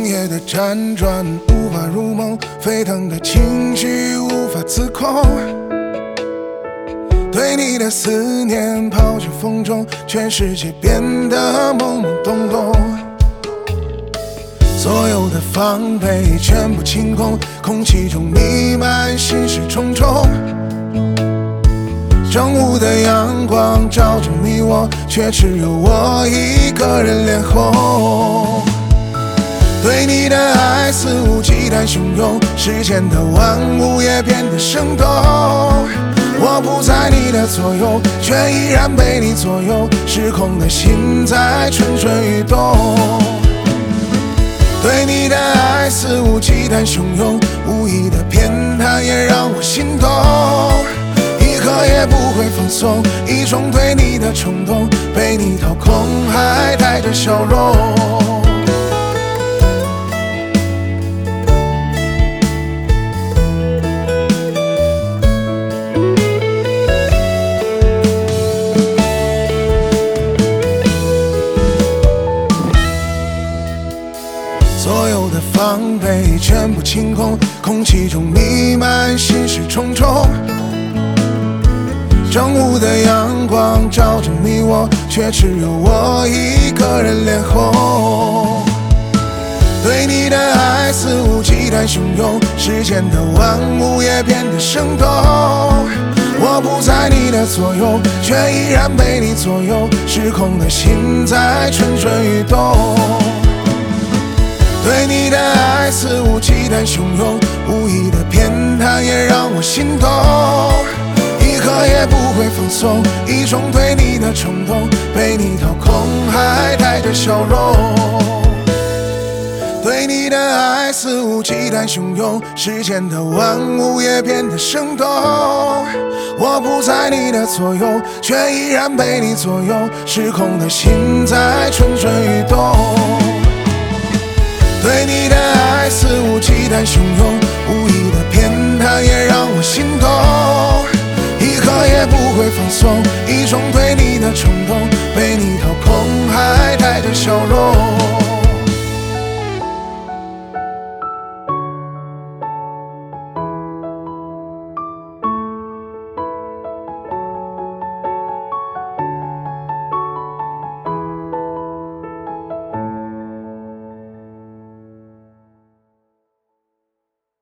夜的辗转无法入梦，沸腾的情绪无法自控，对你的思念抛向风中，全世界变得懵懵懂懂，所有的防备全部清空，空气中弥漫心事重重，正午的阳光照着你我，却只有我一个人脸红。对你的爱肆无忌惮汹涌，世间的万物也变得生动。我不在你的左右，却依然被你左右，失控的心在蠢蠢欲动。对你的爱肆无忌惮汹涌，无意的偏袒也让我心动，一刻也不会放松，一种对你的冲动，被你掏空还带着笑容。所有的防备全部清空，空气中弥漫心事重重，正午的阳光照着你我，却只有我一个人脸红。对你的爱肆无忌惮汹涌，世间的万物也变得生动。我不在你的左右，却依然被你左右，失控的心在蠢蠢欲动。对你的爱肆无忌惮汹涌，无意的偏袒也让我心动，一刻也不会放松，一种对你的冲动，被你掏空还带着笑容。对你的爱肆无忌惮汹涌，世间的万物也变得生动。我不在你的左右，却依然被你左右，失控的心在蠢蠢欲动。对你的爱肆无忌惮汹涌，无意的偏袒也让我心动，一刻也不会放松，一种对你的冲动，被你掏空还带着笑容。